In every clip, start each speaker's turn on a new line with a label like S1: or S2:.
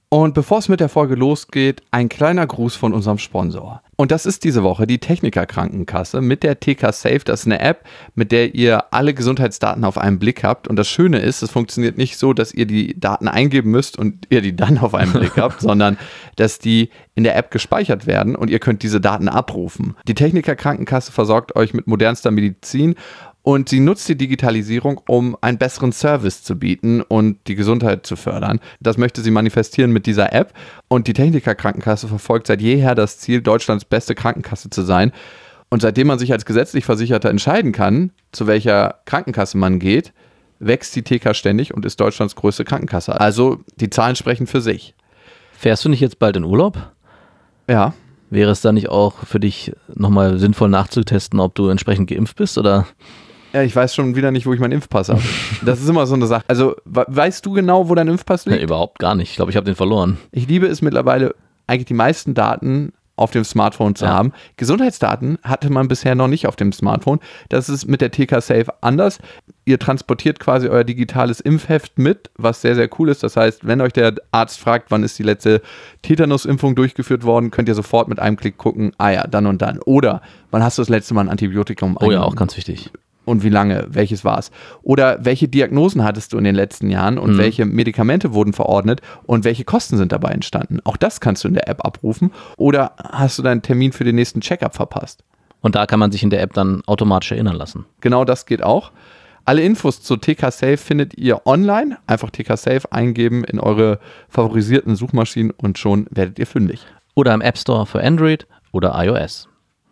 S1: Und bevor es mit der Folge losgeht, ein kleiner Gruß von unserem Sponsor. Und das ist diese Woche die Techniker Krankenkasse mit der TK Safe. Das ist eine App, mit der ihr alle Gesundheitsdaten auf einen Blick habt. Und das Schöne ist, es funktioniert nicht so, dass ihr die Daten eingeben müsst und ihr die dann auf einen Blick habt, sondern dass die in der App gespeichert werden und ihr könnt diese Daten abrufen. Die Techniker Krankenkasse versorgt euch mit modernster Medizin. Und sie nutzt die Digitalisierung, um einen besseren Service zu bieten und die Gesundheit zu fördern. Das möchte sie manifestieren mit dieser App. Und die Techniker Krankenkasse verfolgt seit jeher das Ziel, Deutschlands beste Krankenkasse zu sein. Und seitdem man sich als gesetzlich Versicherter entscheiden kann, zu welcher Krankenkasse man geht, wächst die TK ständig und ist Deutschlands größte Krankenkasse. Also die Zahlen sprechen für sich.
S2: Fährst du nicht jetzt bald in Urlaub?
S1: Ja.
S2: Wäre es da nicht auch für dich nochmal sinnvoll nachzutesten, ob du entsprechend geimpft bist, oder?
S1: Ja, ich weiß schon wieder nicht, wo ich meinen Impfpass habe. Das ist immer so eine Sache. Also, weißt du genau, wo dein Impfpass liegt?
S2: Nee, überhaupt gar nicht. Ich glaube, ich habe den verloren.
S1: Ich liebe es mittlerweile, eigentlich die meisten Daten auf dem Smartphone zu haben. Gesundheitsdaten hatte man bisher noch nicht auf dem Smartphone. Das ist mit der TK Safe anders. Ihr transportiert quasi euer digitales Impfheft mit, was sehr, sehr cool ist. Das heißt, wenn euch der Arzt fragt, wann ist die letzte Tetanusimpfung durchgeführt worden, könnt ihr sofort mit einem Klick gucken, dann und dann. Oder, wann hast du das letzte Mal ein Antibiotikum
S2: eingenommen? Oh ja, auch ganz wichtig.
S1: Und wie lange, welches war es? Oder welche Diagnosen hattest du in den letzten Jahren und welche Medikamente wurden verordnet und welche Kosten sind dabei entstanden? Auch das kannst du in der App abrufen. Oder hast du deinen Termin für den nächsten Check-up verpasst?
S2: Und da kann man sich in der App dann automatisch erinnern lassen.
S1: Genau, das geht auch. Alle Infos zu TK Safe findet ihr online. Einfach TK Safe eingeben in eure favorisierten Suchmaschinen und schon werdet ihr fündig.
S2: Oder im App Store für Android oder iOS.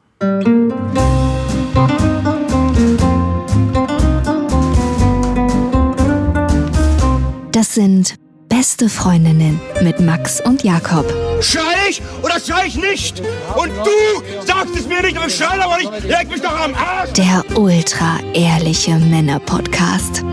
S3: Das sind Beste Freundinnen mit Max und Jakob.
S4: Schrei ich oder schrei ich nicht? Und du sagst es mir nicht, aber ich schrei aber nicht. Leg mich doch am Arsch.
S3: Der ultra-ehrliche Männer-Podcast.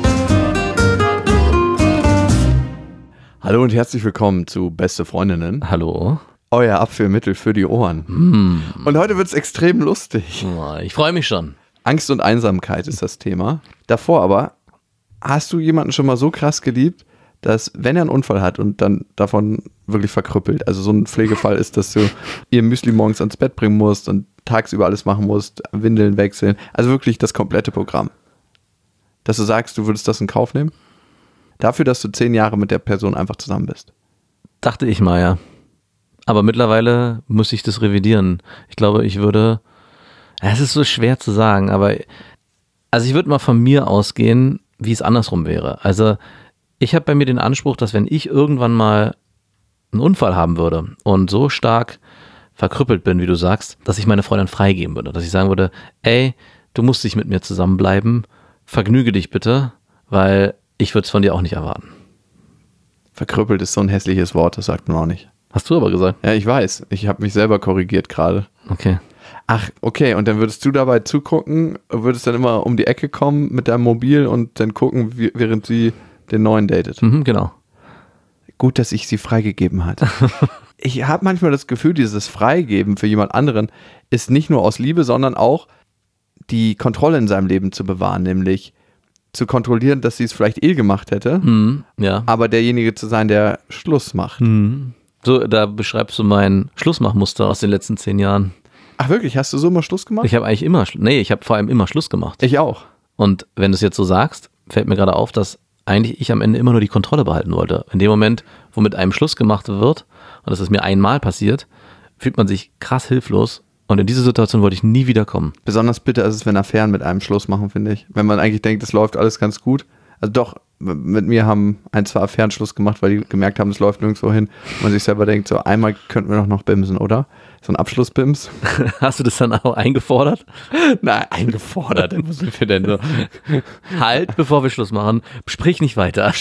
S1: Hallo und herzlich willkommen zu Beste Freundinnen.
S2: Hallo.
S1: Euer Abführmittel für die Ohren. Und heute wird es extrem lustig.
S2: Ich freue mich schon.
S1: Angst und Einsamkeit ist das Thema. Davor aber, hast du jemanden schon mal so krass geliebt, dass, wenn er einen Unfall hat und dann davon wirklich verkrüppelt, also so ein Pflegefall ist, dass du ihr Müsli morgens ans Bett bringen musst und tagsüber alles machen musst, Windeln wechseln, also wirklich das komplette Programm. Dass du sagst, du würdest das in Kauf nehmen? Dafür, dass du 10 Jahre mit der Person einfach zusammen bist.
S2: Dachte ich mal, ja. Aber mittlerweile muss ich das revidieren. Ich glaube, es ist so schwer zu sagen, aber ich würde mal von mir ausgehen, wie es andersrum wäre. Also ich habe bei mir den Anspruch, dass wenn ich irgendwann mal einen Unfall haben würde und so stark verkrüppelt bin, wie du sagst, dass ich meine Freundin freigeben würde. Dass ich sagen würde, ey, du musst nicht mit mir zusammenbleiben, vergnüge dich bitte, weil ich würde es von dir auch nicht erwarten.
S1: Verkrüppelt ist so ein hässliches Wort, das sagt man auch nicht.
S2: Hast du aber gesagt.
S1: Ja, ich weiß. Ich habe mich selber korrigiert gerade.
S2: Okay.
S1: Ach, okay, und dann würdest du dabei zugucken, würdest dann immer um die Ecke kommen mit deinem Mobil und dann gucken, während sie den neuen datet.
S2: Genau.
S1: Gut, dass ich sie freigegeben hatte. Ich habe manchmal das Gefühl, dieses Freigeben für jemand anderen ist nicht nur aus Liebe, sondern auch die Kontrolle in seinem Leben zu bewahren, nämlich zu kontrollieren, dass sie es vielleicht gemacht hätte,
S2: ja.
S1: Aber derjenige zu sein, der Schluss macht.
S2: So, da beschreibst du mein Schlussmachmuster aus den letzten 10 Jahren.
S1: Ach wirklich, hast du so immer Schluss gemacht?
S2: Ich habe vor allem immer Schluss gemacht.
S1: Ich auch.
S2: Und wenn du es jetzt so sagst, fällt mir gerade auf, dass eigentlich ich am Ende immer nur die Kontrolle behalten wollte. In dem Moment, wo mit einem Schluss gemacht wird, und das ist mir einmal passiert, fühlt man sich krass hilflos. Und in diese Situation wollte ich nie wieder kommen.
S1: Besonders bitter ist es, wenn Affären mit einem Schluss machen, finde ich. Wenn man eigentlich denkt, es läuft alles ganz gut. Also doch, mit mir haben 2 Affären Schluss gemacht, weil die gemerkt haben, es läuft nirgendwo hin. Und man sich selber denkt, so einmal könnten wir doch noch bimsen, oder? So ein Abschlussbims.
S2: Hast du das dann auch eingefordert?
S1: Nein, eingefordert.
S2: Was sind wir denn so? Halt, bevor wir Schluss machen, sprich nicht weiter.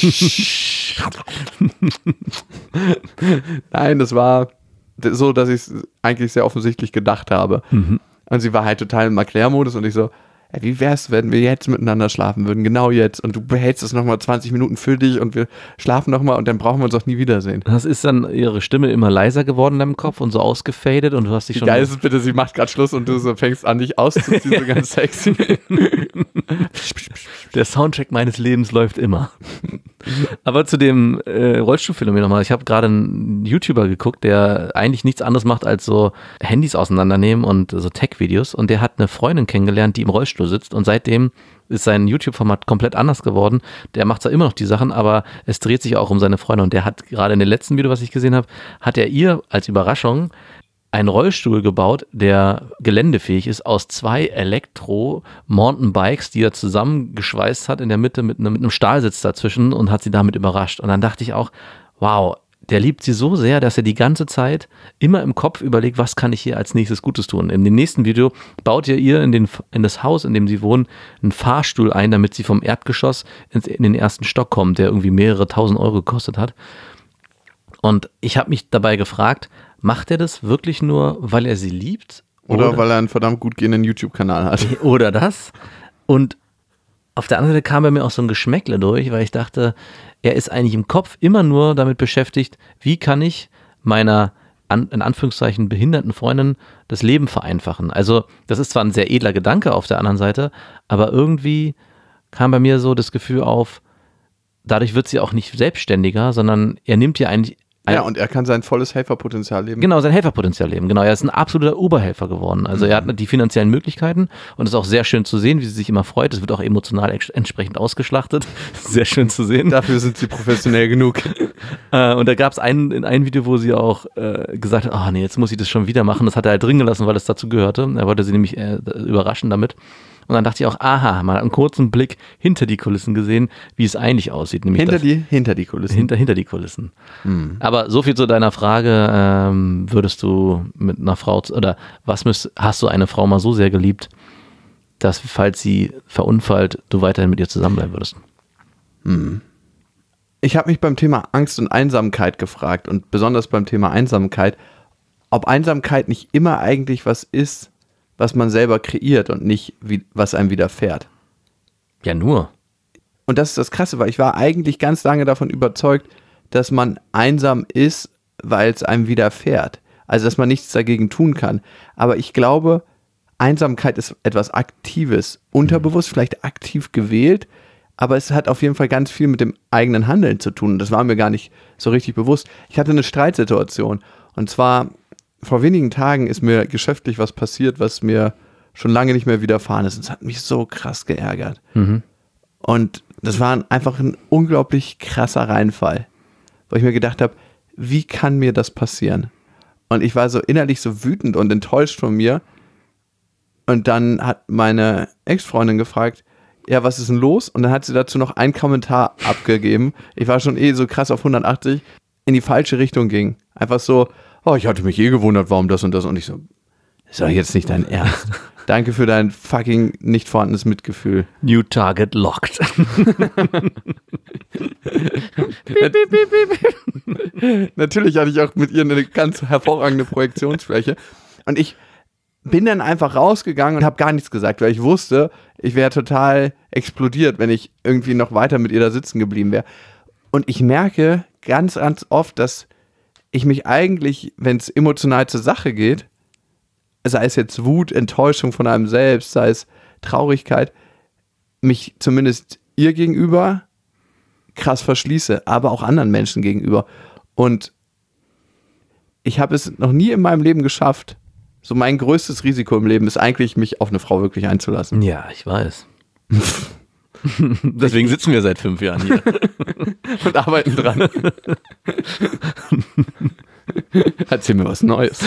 S1: Nein, das war so, dass ich es eigentlich sehr offensichtlich gedacht habe. Und sie war halt total im Erklärmodus und ich so, wie wär's, wenn wir jetzt miteinander schlafen würden, genau jetzt, und du behältst es nochmal 20 Minuten für dich und wir schlafen nochmal und dann brauchen wir uns auch nie wiedersehen.
S2: Das ist dann ihre Stimme immer leiser geworden in deinem Kopf und so ausgefadet und du hast dich schon...
S1: Wie geil ist es bitte, sie macht gerade Schluss und du so fängst an, dich auszuziehen, so ganz sexy.
S2: Der Soundtrack meines Lebens läuft immer. Aber zu dem Rollstuhlphänomen nochmal. Ich habe gerade einen YouTuber geguckt, der eigentlich nichts anderes macht, als so Handys auseinandernehmen und so Tech-Videos. Und der hat eine Freundin kennengelernt, die im Rollstuhl sitzt. Und seitdem ist sein YouTube-Format komplett anders geworden. Der macht zwar immer noch die Sachen, aber es dreht sich auch um seine Freundin. Und der hat gerade in dem letzten Video, was ich gesehen habe, hat er ihr als Überraschung einen Rollstuhl gebaut, der geländefähig ist, aus 2 Elektro-Mountainbikes, die er zusammengeschweißt hat in der Mitte mit einem Stahlsitz dazwischen und hat sie damit überrascht. Und dann dachte ich auch, wow, der liebt sie so sehr, dass er die ganze Zeit immer im Kopf überlegt, was kann ich hier als nächstes Gutes tun. In dem nächsten Video baut er ihr in das Haus, in dem sie wohnen, einen Fahrstuhl ein, damit sie vom Erdgeschoss in den ersten Stock kommt, der irgendwie mehrere 1.000 Euro gekostet hat. Und ich habe mich dabei gefragt, macht er das wirklich nur, weil er sie liebt?
S1: Oder weil er einen verdammt gut gehenden YouTube-Kanal hat.
S2: Oder das. Und auf der anderen Seite kam bei mir auch so ein Geschmäckle durch, weil ich dachte, er ist eigentlich im Kopf immer nur damit beschäftigt, wie kann ich meiner, in Anführungszeichen, behinderten Freundin das Leben vereinfachen. Also das ist zwar ein sehr edler Gedanke auf der anderen Seite, aber irgendwie kam bei mir so das Gefühl auf, dadurch wird sie auch nicht selbstständiger, sondern er nimmt ihr eigentlich
S1: und er kann sein volles Helferpotenzial leben.
S2: Genau, sein Helferpotenzial leben. Genau, er ist ein absoluter Oberhelfer geworden. Also er hat die finanziellen Möglichkeiten und es ist auch sehr schön zu sehen, wie sie sich immer freut. Es wird auch emotional entsprechend ausgeschlachtet. Sehr schön zu sehen.
S1: Dafür sind sie professionell genug.
S2: Und da gab es in einem Video, wo sie auch gesagt hat, nee, jetzt muss ich das schon wieder machen. Das hat er halt drin gelassen, weil es dazu gehörte. Er wollte sie nämlich überraschen damit. Und dann dachte ich auch, mal einen kurzen Blick hinter die Kulissen gesehen, wie es eigentlich aussieht. Nämlich
S1: hinter die Kulissen.
S2: Hinter die Kulissen. Aber so viel zu deiner Frage, würdest du mit einer Frau, oder hast du eine Frau mal so sehr geliebt, dass, falls sie verunfallt, du weiterhin mit ihr zusammenbleiben würdest?
S1: Ich habe mich beim Thema Angst und Einsamkeit gefragt und besonders beim Thema Einsamkeit, ob Einsamkeit nicht immer eigentlich was ist, was man selber kreiert und nicht, was einem widerfährt.
S2: Ja, nur.
S1: Und das ist das Krasse, weil ich war eigentlich ganz lange davon überzeugt, dass man einsam ist, weil es einem widerfährt. Also, dass man nichts dagegen tun kann. Aber ich glaube, Einsamkeit ist etwas Aktives, unterbewusst, vielleicht aktiv gewählt, aber es hat auf jeden Fall ganz viel mit dem eigenen Handeln zu tun. Und das war mir gar nicht so richtig bewusst. Ich hatte eine Streitsituation und zwar vor wenigen Tagen ist mir geschäftlich was passiert, was mir schon lange nicht mehr widerfahren ist. Und es hat mich so krass geärgert. Und das war einfach ein unglaublich krasser Reinfall, wo ich mir gedacht habe, wie kann mir das passieren? Und ich war so innerlich so wütend und enttäuscht von mir. Und dann hat meine Ex-Freundin gefragt, ja, was ist denn los? Und dann hat sie dazu noch einen Kommentar abgegeben. Ich war schon so krass auf 180, in die falsche Richtung ging. Einfach so, ich hatte mich gewundert, warum das und das. Und ich so, ist doch jetzt nicht dein Ernst. Danke für dein fucking nicht vorhandenes Mitgefühl.
S2: New Target locked.
S1: Natürlich hatte ich auch mit ihr eine ganz hervorragende Projektionsfläche. Und ich bin dann einfach rausgegangen und habe gar nichts gesagt, weil ich wusste, ich wäre total explodiert, wenn ich irgendwie noch weiter mit ihr da sitzen geblieben wäre. Und ich merke ganz, ganz oft, dass ich mich eigentlich, wenn es emotional zur Sache geht, sei es jetzt Wut, Enttäuschung von einem selbst, sei es Traurigkeit, mich zumindest ihr gegenüber krass verschließe, aber auch anderen Menschen gegenüber. Und ich habe es noch nie in meinem Leben geschafft. So mein größtes Risiko im Leben ist eigentlich, mich auf eine Frau wirklich einzulassen.
S2: Ja, ich weiß. Deswegen sitzen wir seit 5 Jahren hier.
S1: Und arbeiten dran. Erzähl mir was Neues.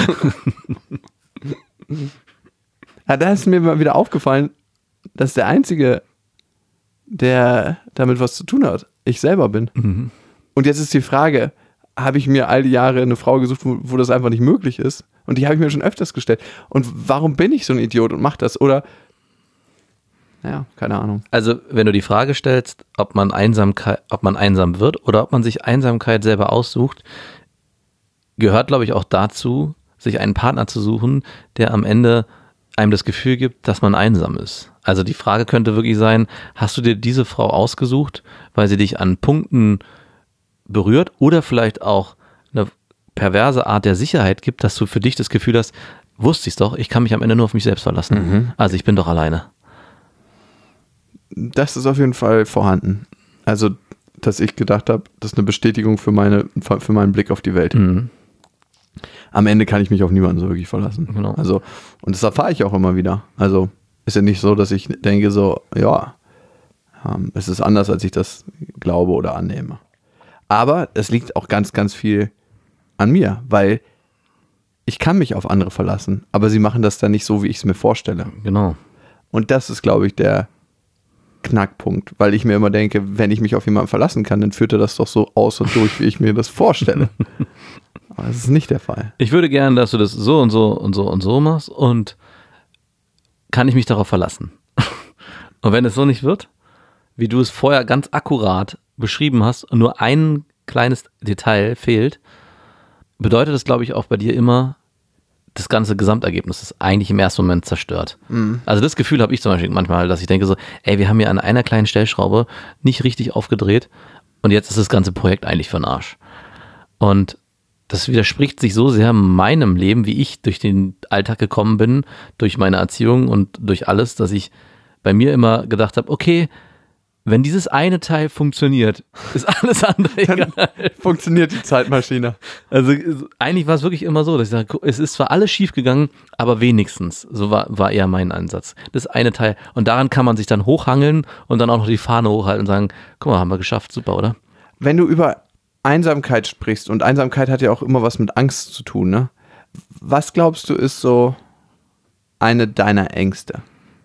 S1: Ja, da ist mir mal wieder aufgefallen, dass der Einzige, der damit was zu tun hat, ich selber bin. Und jetzt ist die Frage, habe ich mir all die Jahre eine Frau gesucht, wo das einfach nicht möglich ist? Und die habe ich mir schon öfters gestellt. Und warum bin ich so ein Idiot und mache das? Oder, ja, keine Ahnung.
S2: Also, wenn du die Frage stellst, ob man einsam wird oder ob man sich Einsamkeit selber aussucht, gehört, glaube ich, auch dazu, sich einen Partner zu suchen, der am Ende einem das Gefühl gibt, dass man einsam ist. Also die Frage könnte wirklich sein, hast du dir diese Frau ausgesucht, weil sie dich an Punkten berührt oder vielleicht auch eine perverse Art der Sicherheit gibt, dass du für dich das Gefühl hast, wusste ich es doch, ich kann mich am Ende nur auf mich selbst verlassen. Also ich bin doch alleine.
S1: Das ist auf jeden Fall vorhanden. Also dass ich gedacht habe, das ist eine Bestätigung für meinen Blick auf die Welt.
S2: Mhm.
S1: Am Ende kann ich mich auf niemanden so wirklich verlassen.
S2: Genau.
S1: Also, und das erfahre ich auch immer wieder. Also ist ja nicht so, dass ich denke so, ja, es ist anders, als ich das glaube oder annehme. Aber es liegt auch ganz, ganz viel an mir, weil ich kann mich auf andere verlassen, aber sie machen das dann nicht so, wie ich es mir vorstelle.
S2: Genau.
S1: Und das ist, glaube ich, der Knackpunkt, weil ich mir immer denke, wenn ich mich auf jemanden verlassen kann, dann führt er das doch so aus und durch, wie ich mir das vorstelle. Aber das ist nicht der Fall.
S2: Ich würde gerne, dass du das so und so und so und so machst und kann ich mich darauf verlassen. Und wenn es so nicht wird, wie du es vorher ganz akkurat beschrieben hast und nur ein kleines Detail fehlt, bedeutet das, glaube ich, auch bei dir immer, das ganze Gesamtergebnis ist eigentlich im ersten Moment zerstört. Mhm. Also das Gefühl habe ich zum Beispiel manchmal, dass ich denke so, ey, wir haben hier an einer kleinen Stellschraube nicht richtig aufgedreht und jetzt ist das ganze Projekt eigentlich für den Arsch. Und das widerspricht sich so sehr meinem Leben, wie ich durch den Alltag gekommen bin, durch meine Erziehung und durch alles, dass ich bei mir immer gedacht habe, okay, wenn dieses eine Teil funktioniert, ist alles andere egal.
S1: Funktioniert die Zeitmaschine.
S2: Also eigentlich war es wirklich immer so, dass ich sage, es ist zwar alles schief gegangen, aber wenigstens, so war eher mein Ansatz. Das eine Teil. Und daran kann man sich dann hochhangeln und dann auch noch die Fahne hochhalten und sagen, guck mal, haben wir geschafft, super, oder?
S1: Wenn du über Einsamkeit sprichst, und Einsamkeit hat ja auch immer was mit Angst zu tun, ne? Was glaubst du ist so eine deiner Ängste?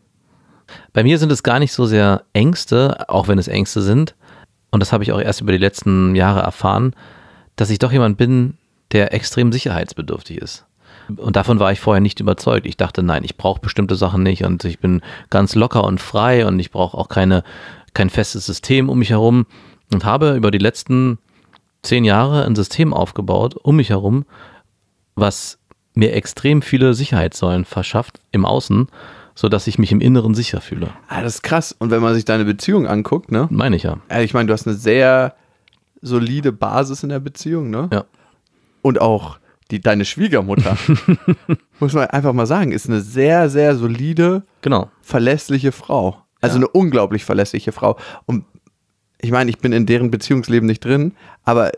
S2: Bei mir sind es gar nicht so sehr Ängste, auch wenn es Ängste sind. Und das habe ich auch erst über die letzten Jahre erfahren, dass ich doch jemand bin, der extrem sicherheitsbedürftig ist. Und davon war ich vorher nicht überzeugt. Ich dachte, nein, ich brauche bestimmte Sachen nicht und ich bin ganz locker und frei und ich brauche auch kein festes System um mich herum und habe über die letzten 10 Jahre ein System aufgebaut um mich herum, was mir extrem viele Sicherheitssäulen verschafft im Außen, sodass ich mich im Inneren sicher fühle.
S1: Ah, das ist krass. Und wenn man sich deine Beziehung anguckt, ne?
S2: Meine ich ja.
S1: Ich meine, du hast eine sehr solide Basis in der Beziehung, ne?
S2: Ja.
S1: Und auch deine Schwiegermutter, muss man einfach mal sagen, ist eine sehr, sehr solide,
S2: genau,
S1: verlässliche Frau. Also eine unglaublich verlässliche Frau. Und ich meine, ich bin in deren Beziehungsleben nicht drin, aber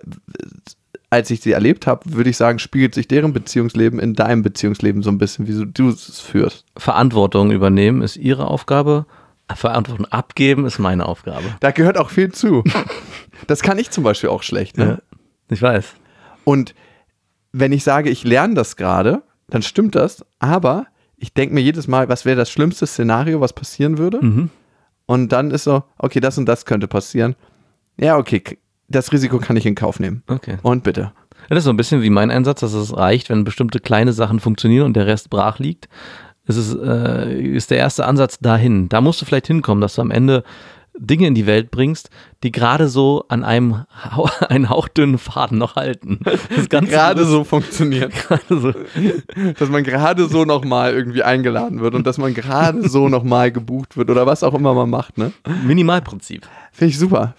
S1: als ich sie erlebt habe, würde ich sagen, spiegelt sich deren Beziehungsleben in deinem Beziehungsleben so ein bisschen, wie du es führst.
S2: Verantwortung übernehmen ist ihre Aufgabe, Verantwortung abgeben ist meine Aufgabe.
S1: Da gehört auch viel zu. Das kann ich zum Beispiel auch schlecht. Ne?
S2: Ja, ich weiß.
S1: Und wenn ich sage, ich lerne das gerade, dann stimmt das, aber ich denke mir jedes Mal, was wäre das schlimmste Szenario, was passieren würde?
S2: Mhm.
S1: Und dann ist so, okay, das und das könnte passieren. Ja, okay, das Risiko kann ich in Kauf nehmen.
S2: Okay.
S1: Und bitte.
S2: Das ist so ein bisschen wie mein Einsatz, dass es reicht, wenn bestimmte kleine Sachen funktionieren und der Rest brach liegt. Es ist der erste Ansatz dahin. Da musst du vielleicht hinkommen, dass du am Ende Dinge in die Welt bringst, die gerade so an einen hauchdünnen Faden noch halten. Das Ganze
S1: gerade so funktioniert.
S2: Gerade so.
S1: Dass man gerade so nochmal irgendwie eingeladen wird und dass man gerade so nochmal gebucht wird oder was auch immer man macht. Ne?
S2: Minimalprinzip.
S1: Finde ich super.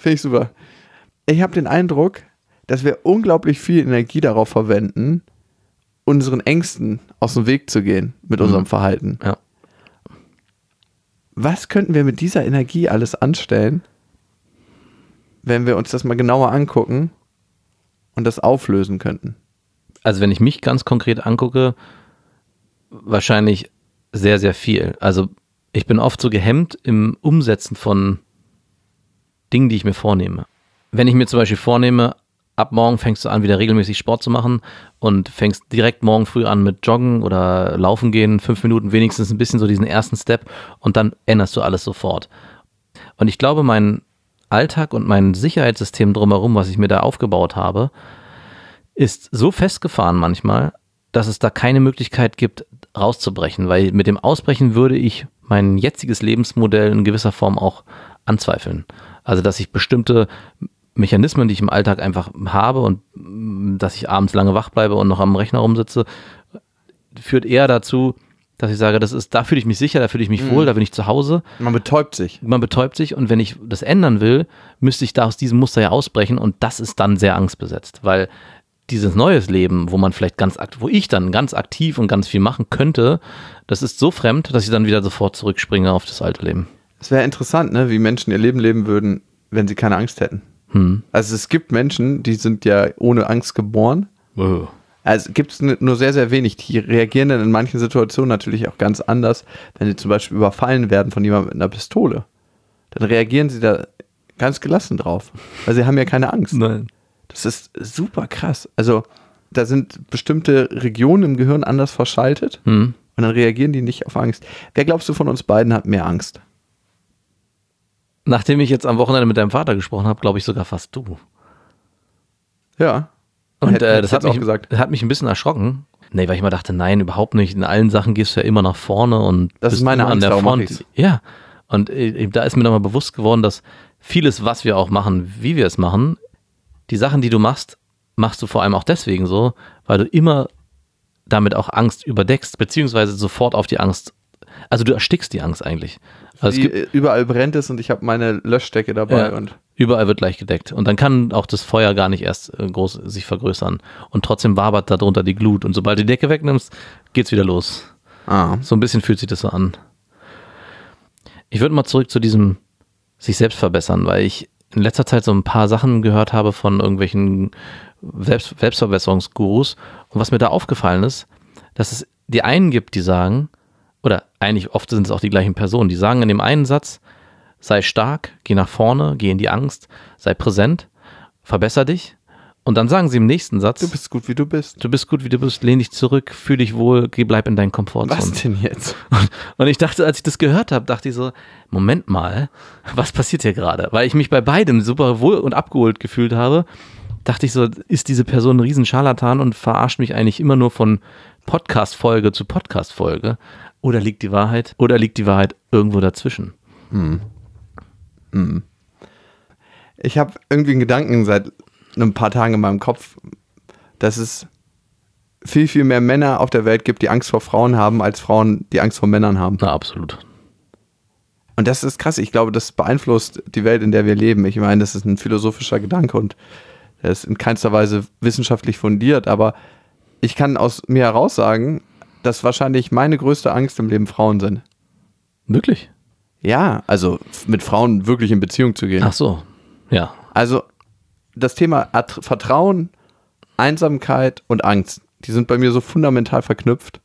S1: Ich habe den Eindruck, dass wir unglaublich viel Energie darauf verwenden, unseren Ängsten aus dem Weg zu gehen mit unserem Verhalten.
S2: Ja.
S1: Was könnten wir mit dieser Energie alles anstellen, wenn wir uns das mal genauer angucken und das auflösen könnten?
S2: Also wenn ich mich ganz konkret angucke, wahrscheinlich sehr, sehr viel. Also ich bin oft so gehemmt im Umsetzen von Dingen, die ich mir vornehme. Wenn ich mir zum Beispiel vornehme, ab morgen fängst du an, wieder regelmäßig Sport zu machen und fängst direkt morgen früh an mit Joggen oder Laufen gehen, 5 Minuten wenigstens ein bisschen so diesen ersten Step und dann änderst du alles sofort. Und ich glaube, mein Alltag und mein Sicherheitssystem drumherum, was ich mir da aufgebaut habe, ist so festgefahren manchmal, dass es da keine Möglichkeit gibt, rauszubrechen, weil mit dem Ausbrechen würde ich mein jetziges Lebensmodell in gewisser Form auch anzweifeln. Also, dass ich bestimmte Mechanismen, die ich im Alltag einfach habe und dass ich abends lange wach bleibe und noch am Rechner rumsitze, führt eher dazu, dass ich sage, da fühle ich mich sicher, da fühle ich mich wohl, da bin ich zu Hause.
S1: Man betäubt sich.
S2: Und wenn ich das ändern will, müsste ich da aus diesem Muster ja ausbrechen und das ist dann sehr angstbesetzt, weil dieses neues Leben, wo ich dann ganz aktiv und ganz viel machen könnte, das ist so fremd, dass ich dann wieder sofort zurückspringe auf das alte Leben.
S1: Es wäre interessant, ne, wie Menschen ihr Leben leben würden, wenn sie keine Angst hätten. Also es gibt Menschen, die sind ja ohne Angst geboren. Also gibt es nur sehr, sehr wenig. Die reagieren dann in manchen Situationen natürlich auch ganz anders. Wenn sie zum Beispiel überfallen werden von jemandem mit einer Pistole, dann reagieren sie da ganz gelassen drauf, weil sie haben ja keine Angst.
S2: Nein.
S1: Das ist super krass. Also da sind bestimmte Regionen im Gehirn anders verschaltet und dann reagieren die nicht auf Angst. Wer glaubst du von uns beiden hat mehr Angst?
S2: Nachdem ich jetzt am Wochenende mit deinem Vater gesprochen habe, glaube ich sogar fast du.
S1: Ja.
S2: Und das hat
S1: auch
S2: mich ein bisschen erschrocken. Nee, weil ich mal dachte, nein, überhaupt nicht. In allen Sachen gehst du ja immer nach vorne und
S1: das
S2: bist
S1: ist meine
S2: immer
S1: Angst,
S2: an der
S1: darum mach
S2: Front.
S1: ich's.
S2: Ja. Und da ist mir nochmal bewusst geworden, dass vieles, was wir auch machen, wie wir es machen, die Sachen, die du machst, machst du vor allem auch deswegen so, weil du immer damit auch Angst überdeckst, beziehungsweise sofort auf die Angst, also du erstickst die Angst eigentlich. Also
S1: Überall brennt es und ich habe meine Löschdecke dabei.
S2: Ja,
S1: und
S2: überall wird gleich gedeckt. Und dann kann auch das Feuer gar nicht erst groß sich vergrößern. Und trotzdem wabert darunter die Glut. Und sobald du die Decke wegnimmst, geht's wieder los. So ein bisschen fühlt sich das so an. Ich würde mal zurück zu diesem sich selbst verbessern, weil ich in letzter Zeit so ein paar Sachen gehört habe von irgendwelchen Selbstverbesserungsgurus. Und was mir da aufgefallen ist, dass es die einen gibt, die sagen, oder eigentlich oft sind es auch die gleichen Personen, die sagen in dem einen Satz, sei stark, geh nach vorne, geh in die Angst, sei präsent, verbessere dich. Und dann sagen sie im nächsten Satz,
S1: du bist gut, wie du bist.
S2: Du bist gut, wie du bist, lehn dich zurück, fühl dich wohl, bleib in deinen Komfortzone.
S1: Was denn jetzt?
S2: Und ich dachte, als ich das gehört habe, dachte ich so, Moment mal, was passiert hier gerade? Weil ich mich bei beidem super wohl und abgeholt gefühlt habe, dachte ich so, ist diese Person ein riesen Scharlatan und verarscht mich eigentlich immer nur von Podcast-Folge zu Podcast-Folge? Oder liegt die Wahrheit irgendwo dazwischen?
S1: Ich habe irgendwie einen Gedanken seit ein paar Tagen in meinem Kopf, dass es viel, viel mehr Männer auf der Welt gibt, die Angst vor Frauen haben, als Frauen, die Angst vor Männern haben.
S2: Na, absolut.
S1: Und das ist krass. Ich glaube, das beeinflusst die Welt, in der wir leben. Ich meine, das ist ein philosophischer Gedanke und der ist in keinster Weise wissenschaftlich fundiert, aber ich kann aus mir heraus sagen, dass wahrscheinlich meine größte Angst im Leben Frauen sind.
S2: Wirklich?
S1: Ja, also mit Frauen wirklich in Beziehung zu gehen.
S2: Ach so, ja.
S1: Also das Thema Vertrauen, Einsamkeit und Angst, die sind bei mir so fundamental verknüpft.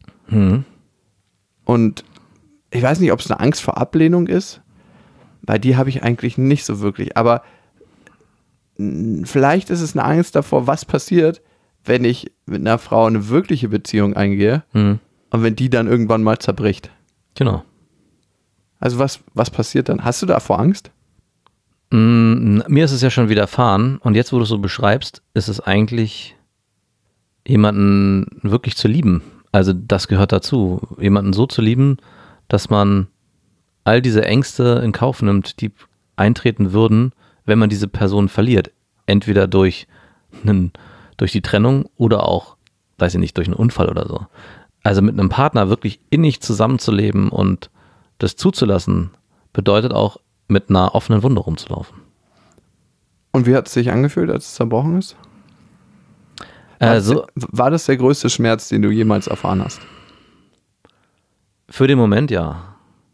S1: Und ich weiß nicht, ob es eine Angst vor Ablehnung ist, weil die habe ich eigentlich nicht so wirklich. Aber vielleicht ist es eine Angst davor, was passiert, wenn ich mit einer Frau eine wirkliche Beziehung eingehe und wenn die dann irgendwann mal zerbricht.
S2: Genau.
S1: Also was passiert dann? Hast du davor Angst?
S2: Mir ist es ja schon widerfahren und jetzt, wo du es so beschreibst, ist es eigentlich, jemanden wirklich zu lieben. Also das gehört dazu, jemanden so zu lieben, dass man all diese Ängste in Kauf nimmt, die eintreten würden, wenn man diese Person verliert. Entweder durch die Trennung oder auch, weiß ich nicht, durch einen Unfall oder so. Also mit einem Partner wirklich innig zusammenzuleben und das zuzulassen, bedeutet auch, mit einer offenen Wunde rumzulaufen.
S1: Und wie hat es sich angefühlt, als es zerbrochen ist? War das der größte Schmerz, den du jemals erfahren hast?
S2: Für den Moment ja.